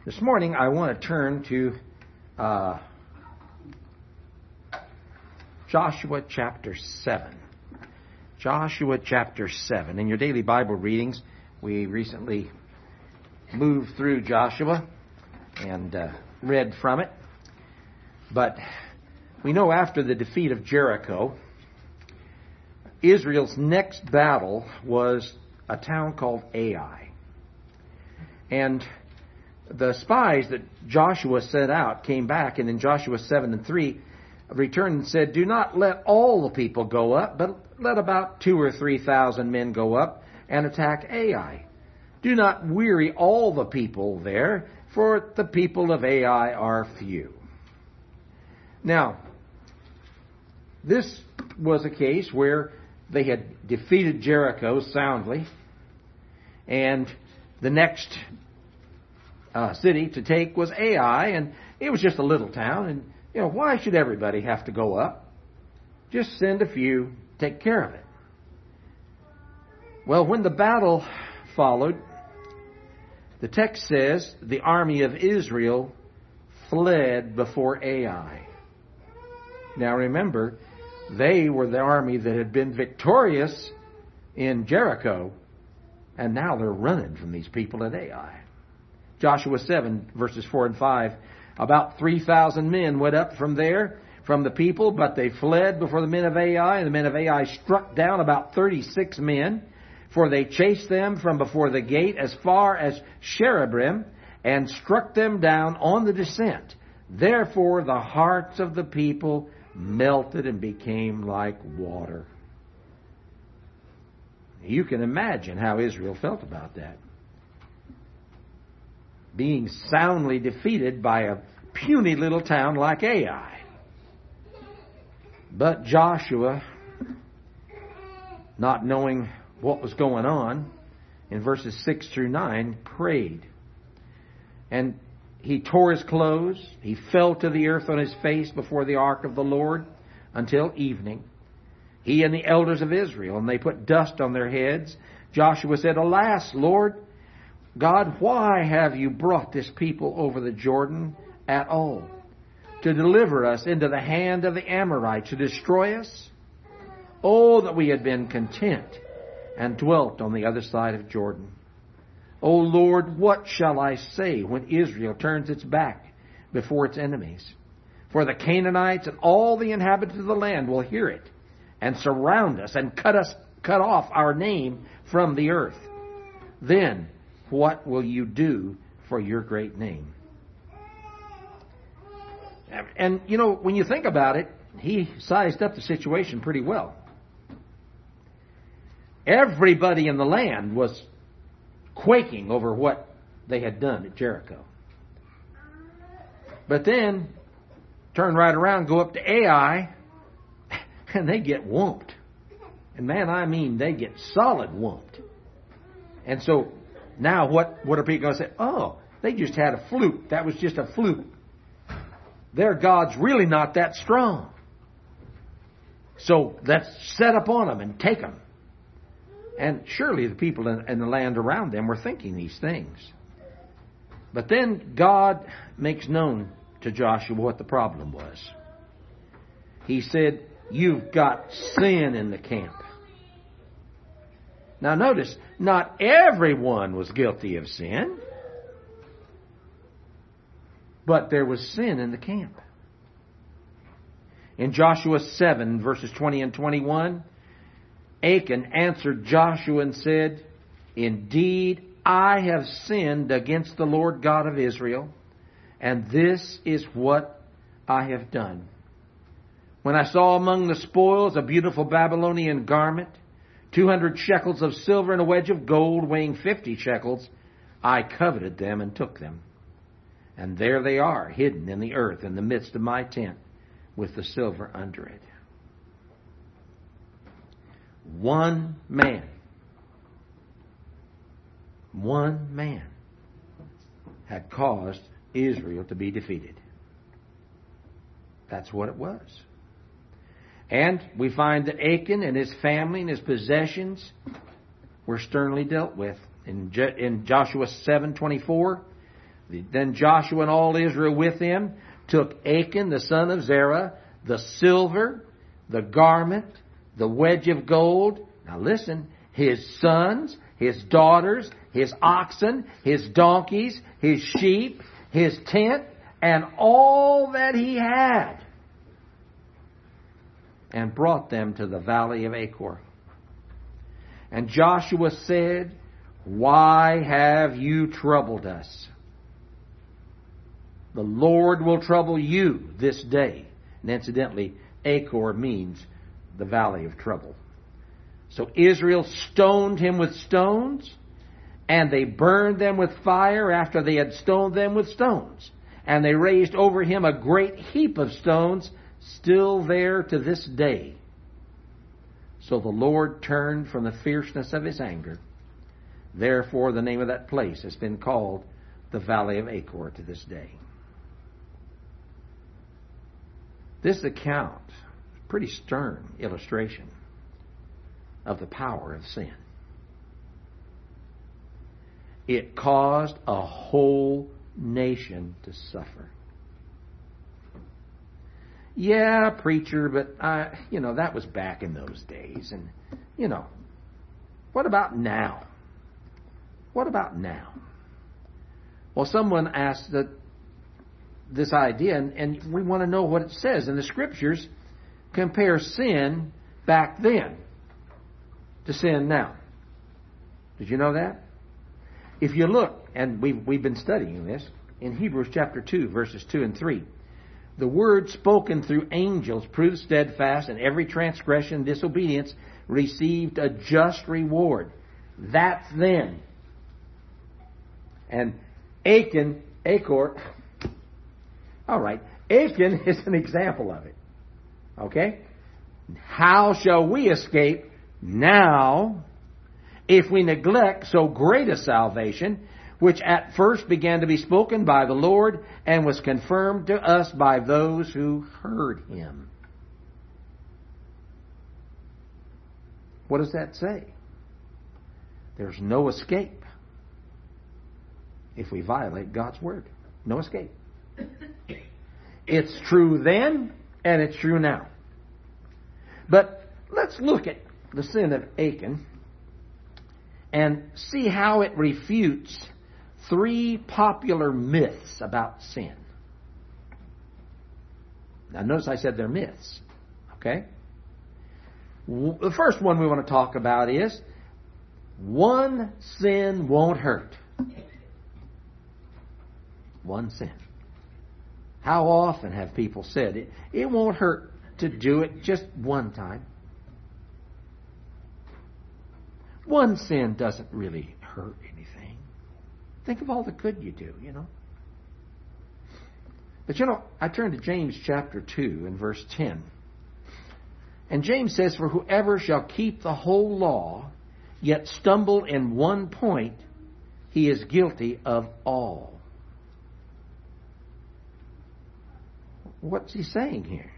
This morning I want to turn to Joshua chapter 7. Joshua chapter 7. In your daily Bible readings, we recently moved through Joshua and read from it. But we know after the defeat of Jericho, Israel's next battle was a town called Ai. And the spies that Joshua sent out came back, and in Joshua 7:3 returned and said, "Do not let all the people go up, but let about 2,000 or 3,000 men go up and attack Ai. Do not weary all the people there, for the people of Ai are few." Now, this was a case where they had defeated Jericho soundly, and the next city to take was Ai, and it was just a little town, and why should everybody have to go up? Just send a few, take care of it. Well, when the battle followed, the text says the army of Israel fled before Ai. Now remember, they were the army that had been victorious in Jericho, and now they're running from these people at Ai. Joshua 7, verses 4 and 5. About 3,000 men went up from there, from the people, but they fled before the men of Ai. And the men of Ai struck down about 36 men, for they chased them from before the gate as far as Sherebrim, and struck them down on the descent. Therefore the hearts of the people melted and became like water. You can imagine how Israel felt about that. Being soundly defeated by a puny little town like Ai. But Joshua, not knowing what was going on, in verses 6 through 9, prayed. And he tore his clothes. He fell to the earth on his face before the ark of the Lord until evening. He and the elders of Israel, and they put dust on their heads. Joshua said, "Alas, Lord God, why have you brought this people over the Jordan at all? To deliver us into the hand of the Amorites, to destroy us? Oh, that we had been content and dwelt on the other side of Jordan. O Lord, what shall I say when Israel turns its back before its enemies? For the Canaanites and all the inhabitants of the land will hear it and surround us and cut off our name from the earth. Then what will you do for your great name?" And, when you think about it, he sized up the situation pretty well. Everybody in the land was quaking over what they had done at Jericho. But then, turn right around, go up to Ai, and they get whumped. And man, I mean, they get solid whumped. And so, now what are people going to say? Oh, they just had a fluke. That was just a fluke. Their God's really not that strong. So let's set up on them and take them. And surely the people in the land around them were thinking these things. But then God makes known to Joshua what the problem was. He said, "You've got sin in the camp." Now notice, not everyone was guilty of sin, but there was sin in the camp. In Joshua 7, verses 20 and 21, Achan answered Joshua and said, "Indeed, I have sinned against the Lord God of Israel, and this is what I have done. When I saw among the spoils a beautiful Babylonian garment, 200 shekels of silver and a wedge of gold weighing 50 shekels, I coveted them and took them. And there they are, hidden in the earth in the midst of my tent, with the silver under it." One man had caused Israel to be defeated. That's what it was. And we find that Achan and his family and his possessions were sternly dealt with. In Joshua 7:24, Then Joshua and all Israel with him took Achan the son of Zerah, the silver, the garment, the wedge of gold. Now listen, his sons, his daughters, his oxen, his donkeys, his sheep, his tent, and all that he had, and brought them to the valley of Achor. And Joshua said, "Why have you troubled us? The Lord will trouble you this day." And incidentally, Achor means the valley of trouble. So Israel stoned him with stones, and they burned them with fire after they had stoned them with stones. And they raised over him a great heap of stones, still there to this day. So the Lord turned from the fierceness of his anger. Therefore the name of that place has been called the Valley of Achor to this day. This account is a pretty stern illustration of the power of sin. It caused a whole nation to suffer. Yeah, preacher, but that was back in those days. And, what about now? What about now? Well, someone asked this idea, and we want to know what it says. And the Scriptures compare sin back then to sin now. Did you know that? If you look, and we've been studying this, in Hebrews chapter 2, verses 2 and 3, the word spoken through angels proved steadfast, and every transgression and disobedience received a just reward. That's then. And Achor, all right, Achan is an example of it. Okay? How shall we escape now if we neglect so great a salvation, which at first began to be spoken by the Lord and was confirmed to us by those who heard him? What does that say? There's no escape if we violate God's word. No escape. It's true then, and it's true now. But let's look at the sin of Achan and see how it refutes 3 popular myths about sin. Now notice I said they're myths. Okay? The first one we want to talk about is, one sin won't hurt. One sin. How often have people said it won't hurt to do it just one time? One sin doesn't really hurt anything. Think of all the good you do, But I turn to James chapter 2 and verse 10. And James says, "For whoever shall keep the whole law, yet stumble in one point, he is guilty of all." What's he saying here?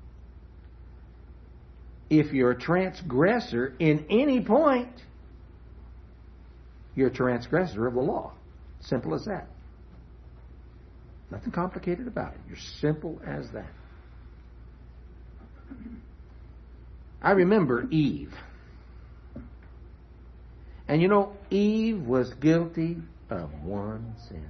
If you're a transgressor in any point, you're a transgressor of the law. Simple as that. Nothing complicated about it. You're simple as that. I remember Eve. And Eve was guilty of one sin.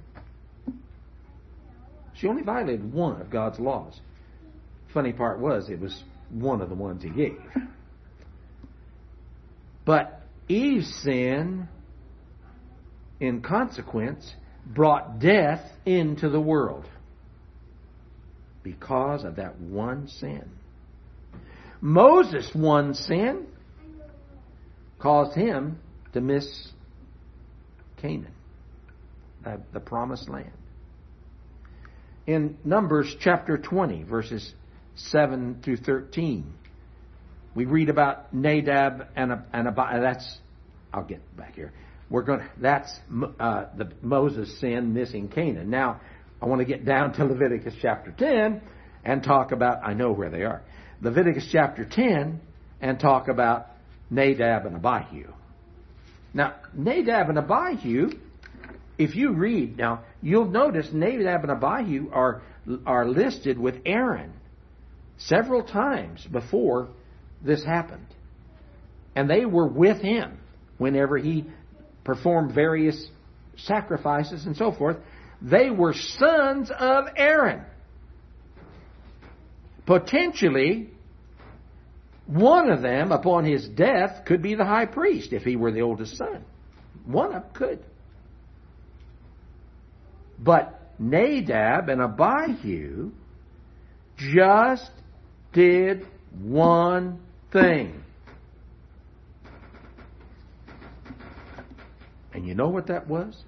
She only violated one of God's laws. Funny part was, it was one of the ones he gave. But Eve's sin, in consequence, brought death into the world because of that one sin. Moses' one sin caused him to miss Canaan, the promised land. In Numbers chapter 20, verses 7 through 13, we read about Nadab and Abihu. I'll get back here. That's the Moses' sin, missing Canaan. Now, I want to get down to Leviticus chapter 10 and talk about, I know where they are. Leviticus chapter 10 and talk about Nadab and Abihu. Now, Nadab and Abihu if you read, now, you'll notice Nadab and Abihu are listed with Aaron several times before this happened. And they were with him whenever he performed various sacrifices and so forth. They were sons of Aaron. Potentially, one of them, upon his death, could be the high priest if he were the oldest son. One of them could. But Nadab and Abihu just did one thing. And you know what that was?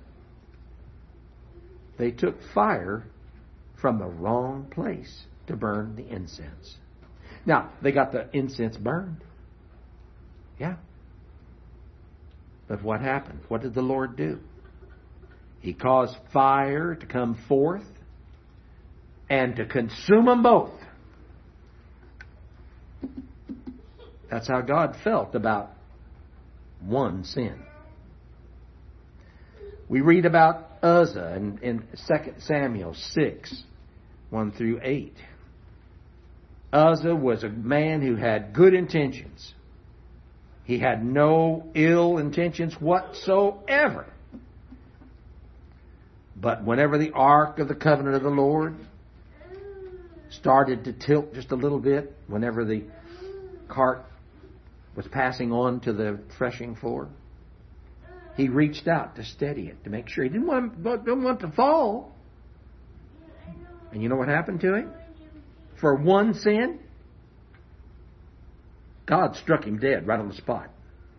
They took fire from the wrong place to burn the incense. Now, they got the incense burned. Yeah. But what happened? What did the Lord do? He caused fire to come forth and to consume them both. That's how God felt about one sin. We read about Uzzah in 2 Samuel 6, 1 through 8. Uzzah was a man who had good intentions. He had no ill intentions whatsoever. But whenever the Ark of the Covenant of the Lord started to tilt just a little bit, whenever the cart was passing on to the threshing floor, he reached out to steady it, to make sure he didn't want to fall. And you know what happened to him? For one sin, God struck him dead right on the spot.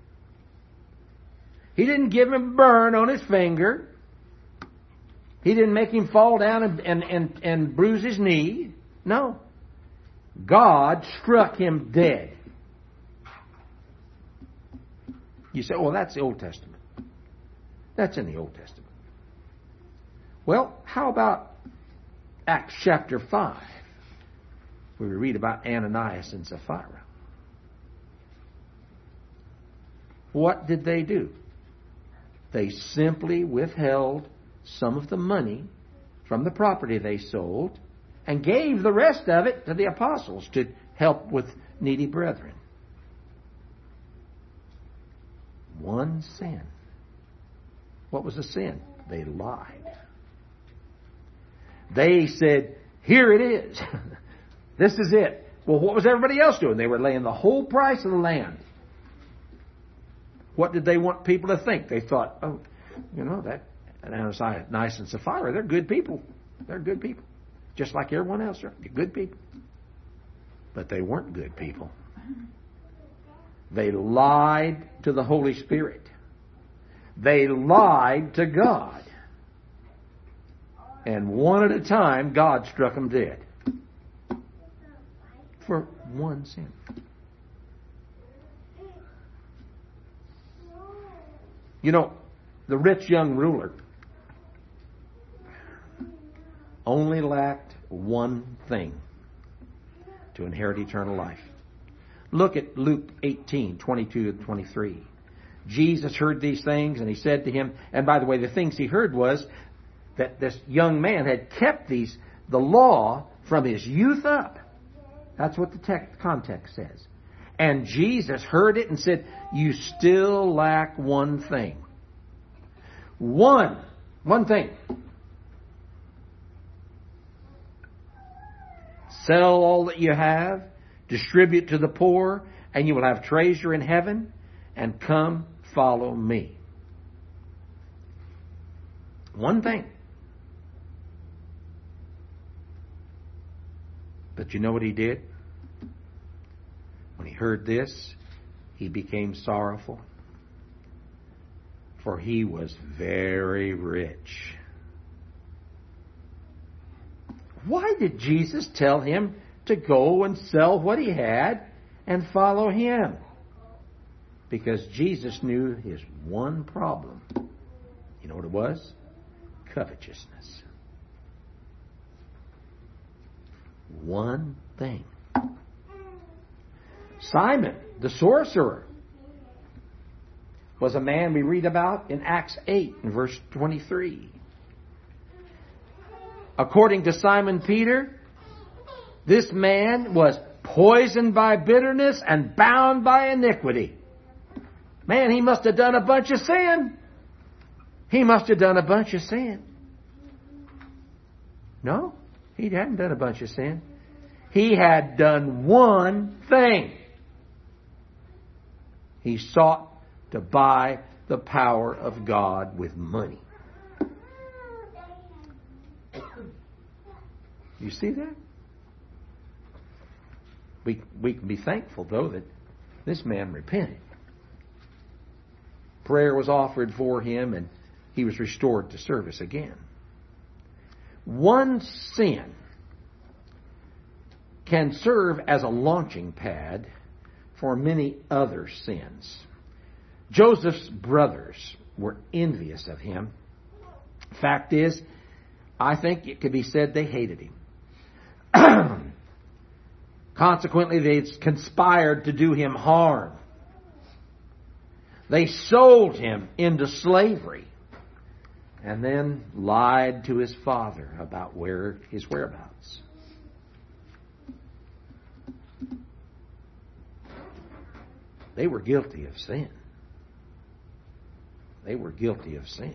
He didn't give him a burn on his finger. He didn't make him fall down and bruise his knee. No. God struck him dead. You say, well, that's the Old Testament. That's in the Old Testament. Well, how about Acts chapter 5, where we read about Ananias and Sapphira? What did they do? They simply withheld some of the money from the property they sold and gave the rest of it to the apostles to help with needy brethren. One sin. What was the sin? They lied. They said, here it is. This is it. Well, what was everybody else doing? They were laying the whole price of the land. What did they want people to think? They thought, oh, you know, that Ananias and Sapphira, they're good people. They're good people. Just like everyone else. They're good people. But they weren't good people. They lied to the Holy Spirit. They lied to God. And one at a time, God struck them dead. For one sin. You know, the rich young ruler only lacked one thing to inherit eternal life. Look at Luke 18, 22 and 23. Jesus heard these things and he said to him, and by the way, the things he heard was that this young man had kept the law from his youth up. That's what the context says. And Jesus heard it and said, you still lack one thing. One thing. Sell all that you have, distribute to the poor, and you will have treasure in heaven, and come follow me. One thing. But you know what he did? When he heard this, he became sorrowful, for he was very rich. Why did Jesus tell him to go and sell what he had and follow him? Because Jesus knew his one problem. You know what it was? Covetousness. One thing. Simon, the sorcerer, was a man we read about in Acts 8 and verse 23. According to Simon Peter, this man was poisoned by bitterness and bound by iniquity. Man, he must have done a bunch of sin. He must have done a bunch of sin. No, he hadn't done a bunch of sin. He had done one thing. He sought to buy the power of God with money. You see that? We can be thankful, though, that this man repented. Prayer was offered for him, and he was restored to service again. One sin can serve as a launching pad for many other sins. Joseph's brothers were envious of him. Fact is, I think it could be said they hated him. Consequently, they conspired to do him harm. They sold him into slavery and then lied to his father about his whereabouts. They were guilty of sin. They were guilty of sin.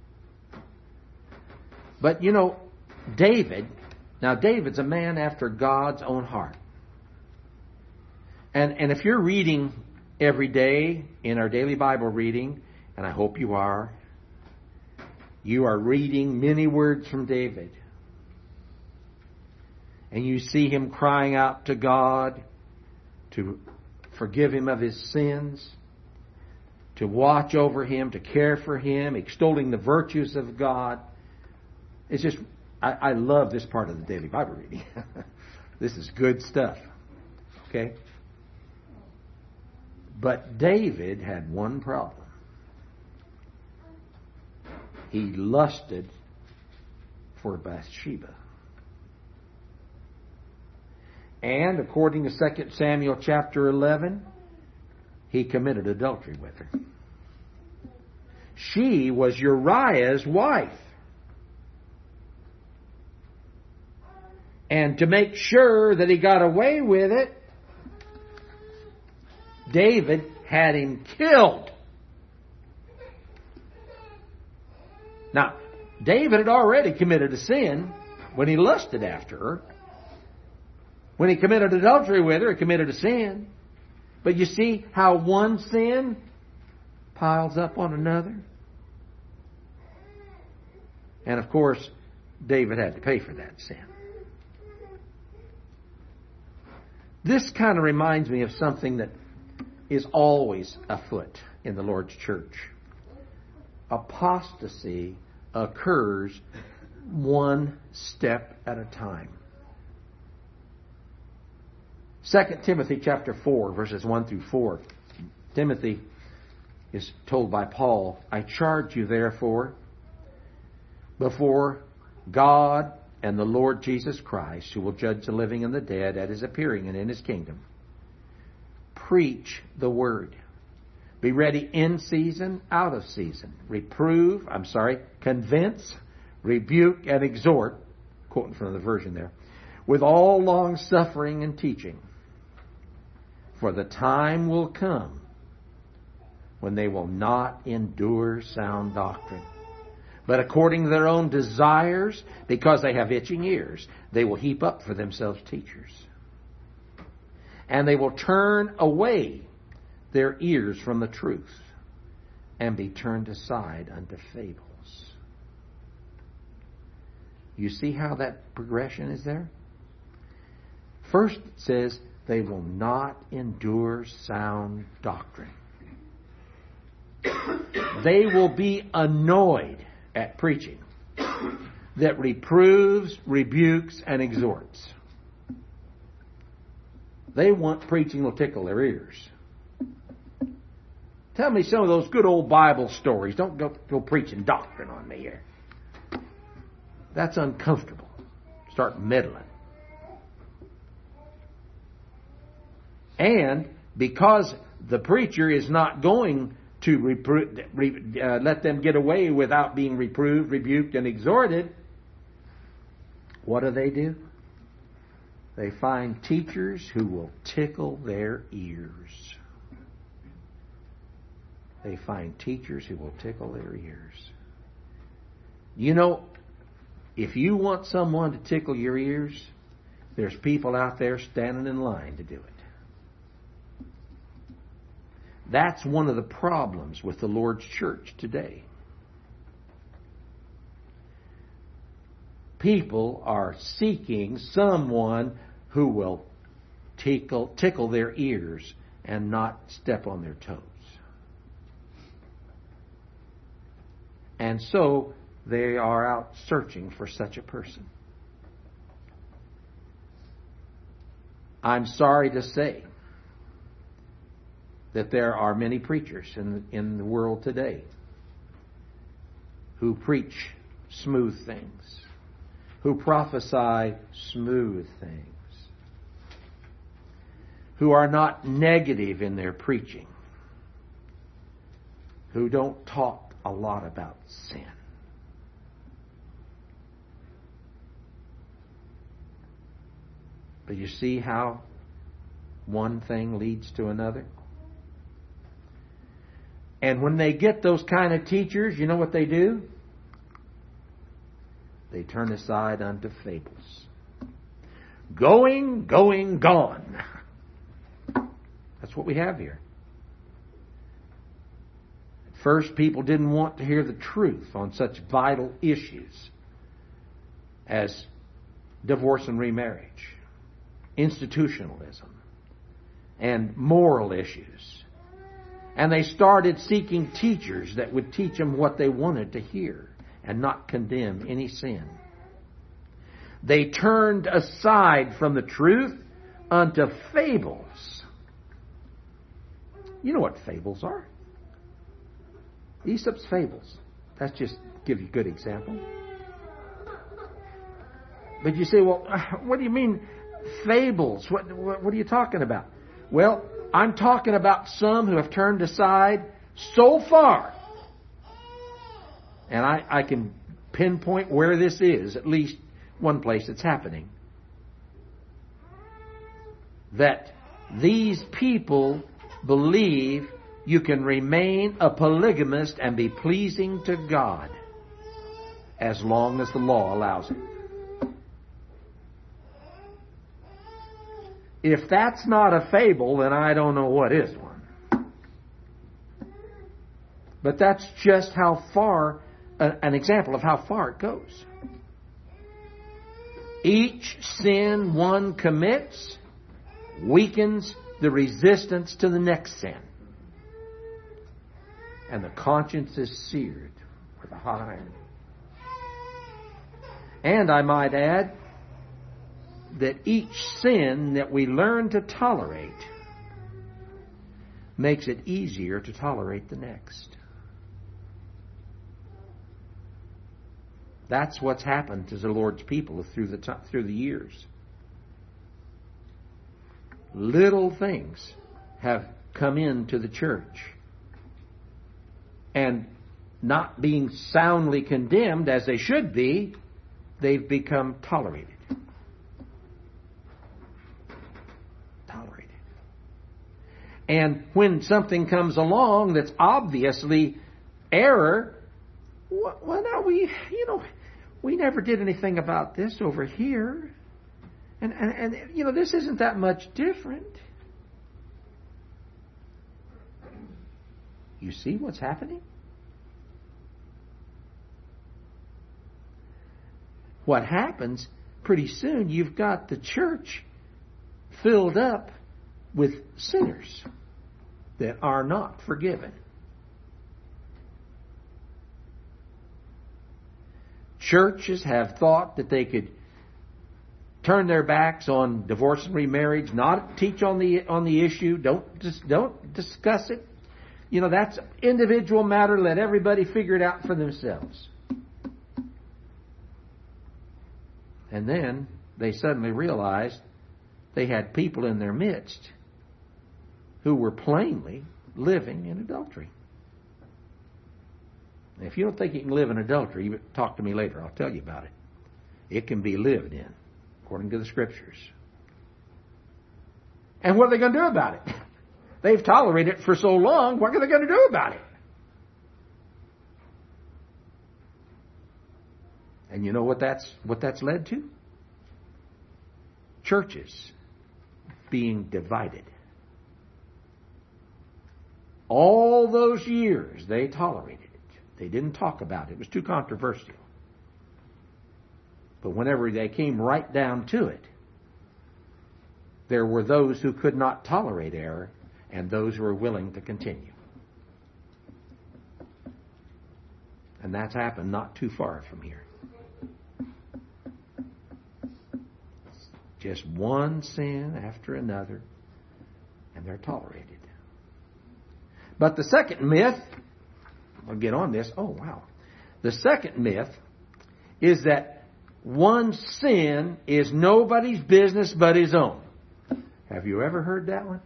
But you know, David's a man after God's own heart. And if you're reading every day in our daily Bible reading, and I hope you are reading many words from David. And you see him crying out to God to forgive him of his sins, to watch over him, to care for him, extolling the virtues of God. It's just, I love this part of the daily Bible reading. This is good stuff. Okay? But David had one problem. He lusted for Bathsheba. And according to 2 Samuel chapter 11, he committed adultery with her. She was Uriah's wife. And to make sure that he got away with it, David had him killed. Now, David had already committed a sin when he lusted after her. When he committed adultery with her, he committed a sin. But you see how one sin piles up on another? And of course, David had to pay for that sin. This kind of reminds me of something that is always afoot in the Lord's church. Apostasy occurs one step at a time. 2 Timothy chapter 4, verses 1 through 4. Timothy is told by Paul, I charge you therefore before God and the Lord Jesus Christ, who will judge the living and the dead at his appearing and in his kingdom. Preach the word. Be ready in season, out of season. Convince, rebuke, and exhort, quoting from the version there, with all long suffering and teaching. For the time will come when they will not endure sound doctrine, but according to their own desires, because they have itching ears, they will heap up for themselves teachers. And they will turn away their ears from the truth and be turned aside unto fables. You see how that progression is there? First it says, they will not endure sound doctrine. They will be annoyed at preaching that reproves, rebukes, and exhorts. They want preaching will tickle their ears. Tell me some of those good old Bible stories. Don't go preaching doctrine on me here. That's uncomfortable. Start meddling. And because the preacher is not going to let them get away without being reproved, rebuked, and exhorted, what do? They find teachers who will tickle their ears. They find teachers who will tickle their ears. You know, if you want someone to tickle your ears, there's people out there standing in line to do it. That's one of the problems with the Lord's church today. People are seeking someone who will tickle their ears and not step on their toes. And so they are out searching for such a person. I'm sorry to say that there are many preachers in the world today who preach smooth things, who prophesy smooth things, who are not negative in their preaching, who don't talk a lot about sin. But you see how one thing leads to another? And when they get those kind of teachers, you know what they do? They turn aside unto fables. Going, gone. That's what we have here. At first, people didn't want to hear the truth on such vital issues as divorce and remarriage, institutionalism, and moral issues. And they started seeking teachers that would teach them what they wanted to hear and not condemn any sin. They turned aside from the truth unto fables. You know what fables are? Aesop's fables. That's just give you a good example. But you say, well, what do you mean fables? What are you talking about? Well, I'm talking about some who have turned aside so far. And I can pinpoint where this is, at least one place it's happening. That these people believe you can remain a polygamist and be pleasing to God as long as the law allows it. If that's not a fable, then I don't know what is one. But that's just how far, an example of how far it goes. Each sin one commits weakens the resistance to the next sin. And the conscience is seared with a hot iron. And I might add that each sin that we learn to tolerate makes it easier to tolerate the next. That's what's happened to the Lord's people through the years. Little things have come into the church, and not being soundly condemned as they should be, they've become tolerated. And when something comes along that's obviously error, well, now we never did anything about this over here. And this isn't that much different. You see what's happening? What happens, pretty soon you've got the church filled up with sinners that are not forgiven. Churches have thought that they could turn their backs on divorce and remarriage, not teach on the issue, don't discuss it. That's an individual matter. Let everybody figure it out for themselves. And then they suddenly realized they had people in their midst who were plainly living in adultery. And if you don't think you can live in adultery, you talk to me later. I'll tell you about it. It can be lived in, according to the Scriptures. And what are they going to do about it? They've tolerated it for so long. What are they going to do about it? And you know what that's led to? Churches being divided. All those years they tolerated it. They didn't talk about it. It was too controversial. But whenever they came right down to it, there were those who could not tolerate error and those who were willing to continue. And that's happened not too far from here. Just one sin after another, and they're tolerated. But the second myth, I'll get on this. Oh, wow. The second myth is that one sin is nobody's business but his own. Have you ever heard that one?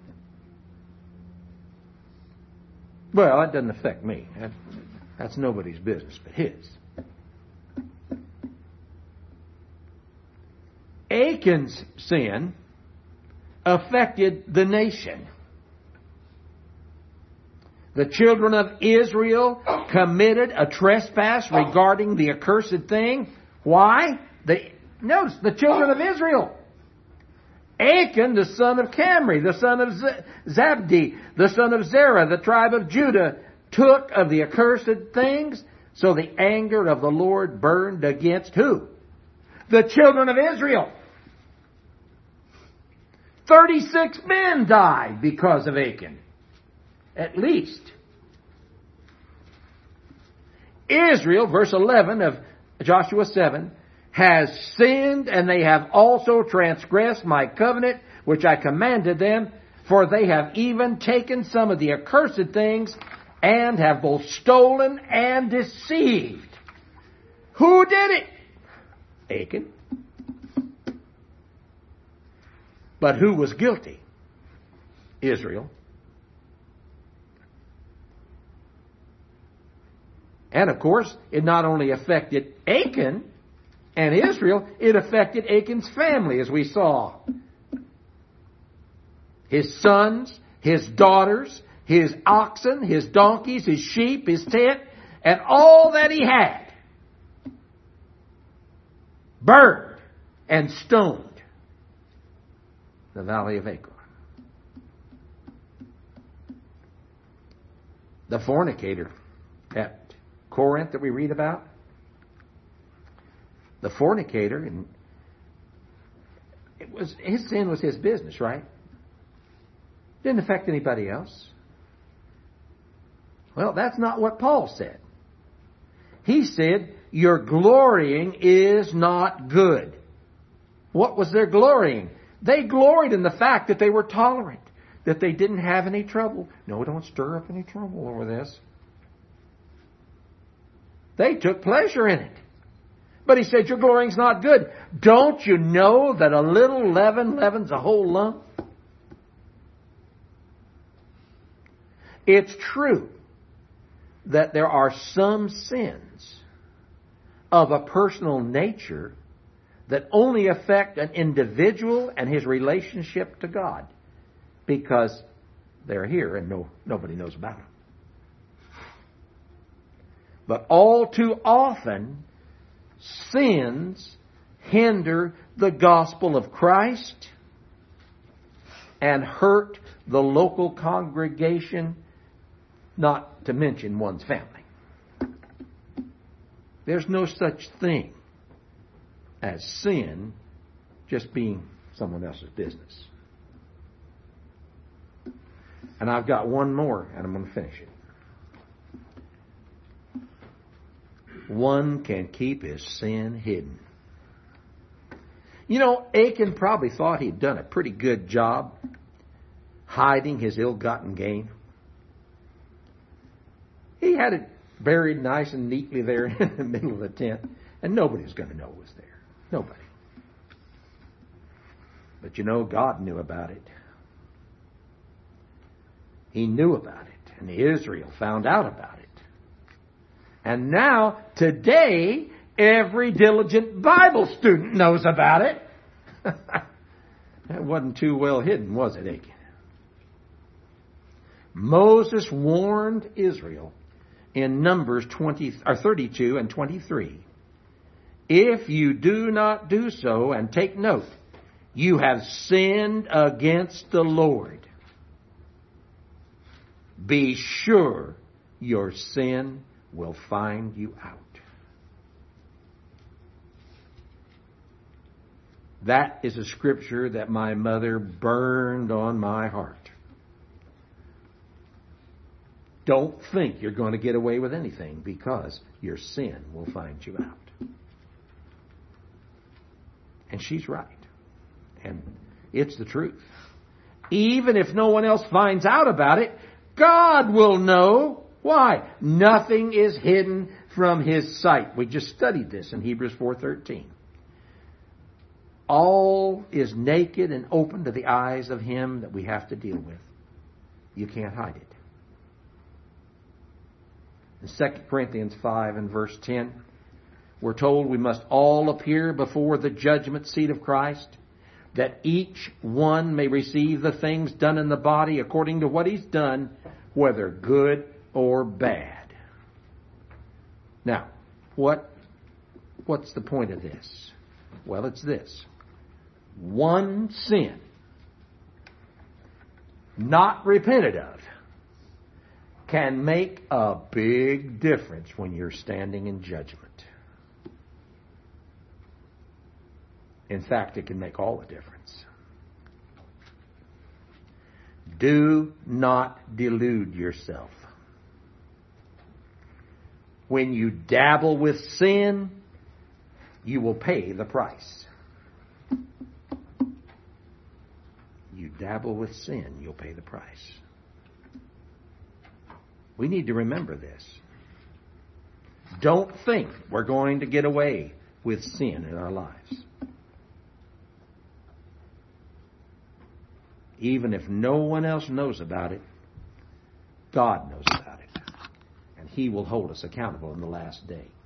Well, that doesn't affect me. That's nobody's business but his. Achan's sin affected the nation. The children of Israel committed a trespass regarding the accursed thing. Why? Notice, the children of Israel. Achan, the son of Camri, the son of Zabdi, the son of Zerah, the tribe of Judah, took of the accursed things, so the anger of the Lord burned against who? The children of Israel. 36 men died because of Achan. At least. Israel, verse 11 of Joshua 7, has sinned, and they have also transgressed my covenant, which I commanded them, for they have even taken some of the accursed things, and have both stolen and deceived. Who did it? Achan. But who was guilty? Israel. And of course, it not only affected Achan and Israel, it affected Achan's family, as we saw. His sons, his daughters, his oxen, his donkeys, his sheep, his tent, and all that he had burned and stoned the valley of Achor. The fornicator at Corinth that we read about, the fornicator, and his sin was his business, right? Didn't affect anybody else. Well, that's not what Paul said. He said, your glorying is not good. What was their glorying? They gloried in the fact that they were tolerant, that they didn't have any trouble. No, don't stir up any trouble over this. They took pleasure in it. But he said, your glorying's not good. Don't you know that a little leaven leavens a whole lump? It's true that there are some sins of a personal nature that only affect an individual and his relationship to God, because they're here and nobody knows about them. But all too often, sins hinder the gospel of Christ and hurt the local congregation, not to mention one's family. There's no such thing as sin just being someone else's business. And I've got one more, and I'm going to finish it. One can keep his sin hidden. You know, Achan probably thought he'd done a pretty good job hiding his ill-gotten gain. He had it buried nice and neatly there in the middle of the tent, and nobody's going to know it was there. Nobody. But you know, God knew about it. He knew about it, and Israel found out about it. And now, today, every diligent Bible student knows about it. That wasn't too well hidden, was it, Achan? Moses warned Israel in Numbers 32 and 23. If you do not do so, and take note, you have sinned against the Lord. Be sure your sin will find you out. That is a scripture that my mother burned on my heart. Don't think you're going to get away with anything, because your sin will find you out. And she's right. And it's the truth. Even if no one else finds out about it, God will know. Why? Nothing is hidden from His sight. We just studied this in Hebrews 4:13. All is naked and open to the eyes of Him that we have to deal with. You can't hide it. In 2 Corinthians 5 and verse 10, we're told we must all appear before the judgment seat of Christ, that each one may receive the things done in the body according to what he's done, whether good or bad. Now, what's the point of this? Well, it's this. One sin not repented of can make a big difference when you're standing in judgment. In fact, it can make all the difference. Do not delude yourself. When you dabble with sin, you will pay the price. You dabble with sin, you'll pay the price. We need to remember this. Don't think we're going to get away with sin in our lives. Even if no one else knows about it, God knows about it. And He will hold us accountable in the last day.